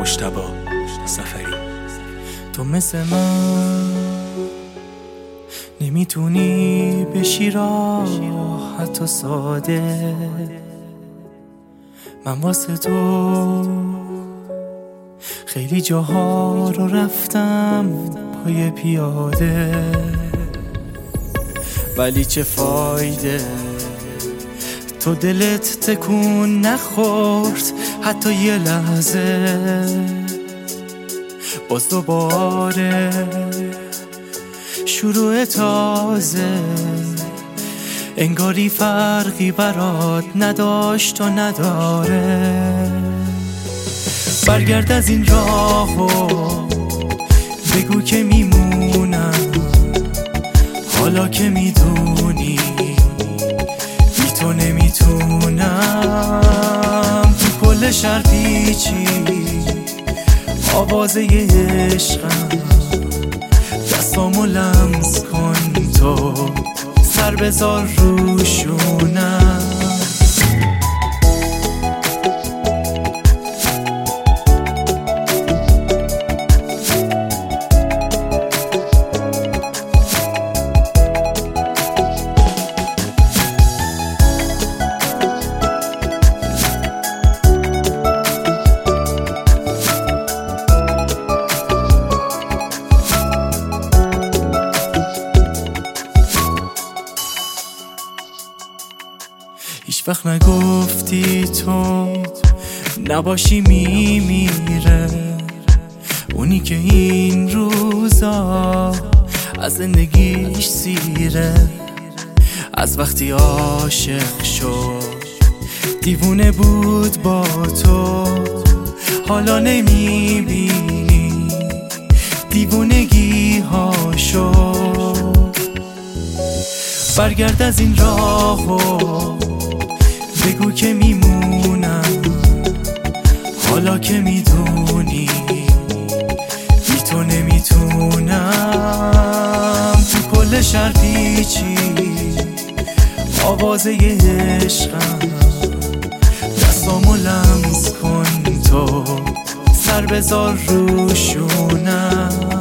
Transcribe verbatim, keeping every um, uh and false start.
مجتبی سفری. تو مثل من نمیتونی بشی راحت و ساده، من واسه تو خیلی جاها رو رفتم پای پیاده، ولی چه فایده تو دلت تکون نخورد حتی یه لحظه، باز دوباره شروع تازه، انگاری فرقی برات نداشت و نداره. برگرد از این راهو بگو که میمونم، حالا که میدونی بی تو نمیتونم. تو کل شهر پیچی آوازه عشقم، دستامو لمس کن تو سر بذار روشونم. هیچ وقت نگفتی تو نباشی میمیره، اونی که این روزا از زندگیش سیره، از وقتی عاشق شد دیوونه بود با تو، حالا نمیبینی دیوونگی ها شد. برگرد از این راهو بگو که میمونم، حالا که میدونی بی تو نمیتونم. تو کل شهر پیچی آوازه عشقم، دستامو لمس کن تو سر بذار روشونم.